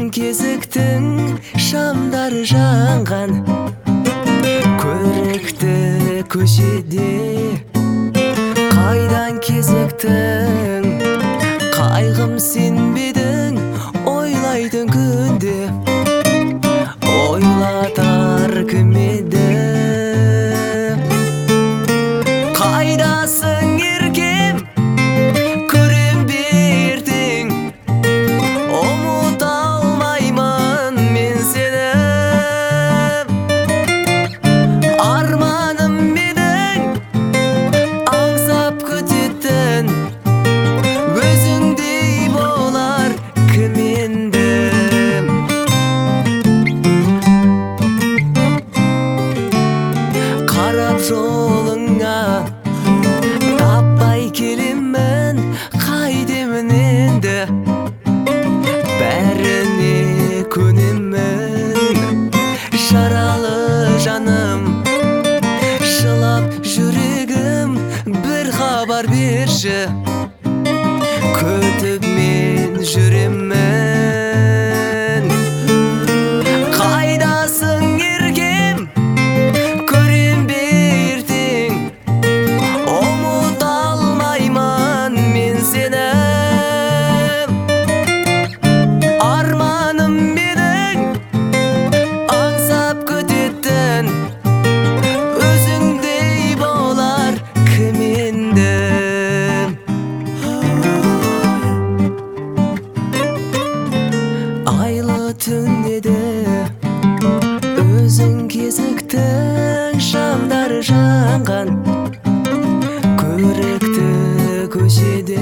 кезіктің шамдары жанған көрікті көшеде қайдан кезіктің қайғым сенбедің ойлайтын күнде ойлатар кім еді қайдасың еркем көрем бертең ұмыта алмаймын мен сені арманым едің аңсап күтетін өзіңдей болар кім енді қарап жолыңа таппай келемін қайтемін енді бәріне көнемін жаралы жаным жылап жүрегім бір хабар берші күтіп мен жүремін қайдасың еркем көрем бертең ұмыта алмаймын мен сені арманым едің аңсап күтетін өзіңдей болар кім енді айлы түнде өзің кезіктің шамдары жанған көрікті көшеде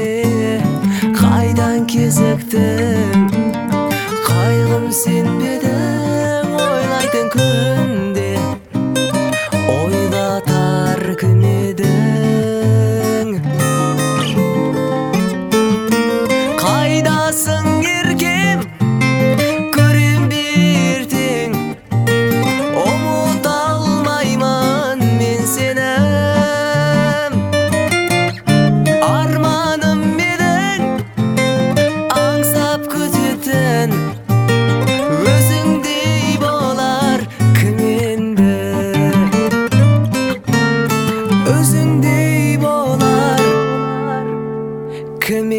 қайдан кезіктің қайғым сенбедің ойлайтын күнде ойлатар кім едің қайдасың еркем көрем бертең ұмыта алмаймын мен сені арманым едің аңсап күтетін өзіңдей болар кім енді өзіңдей болар кім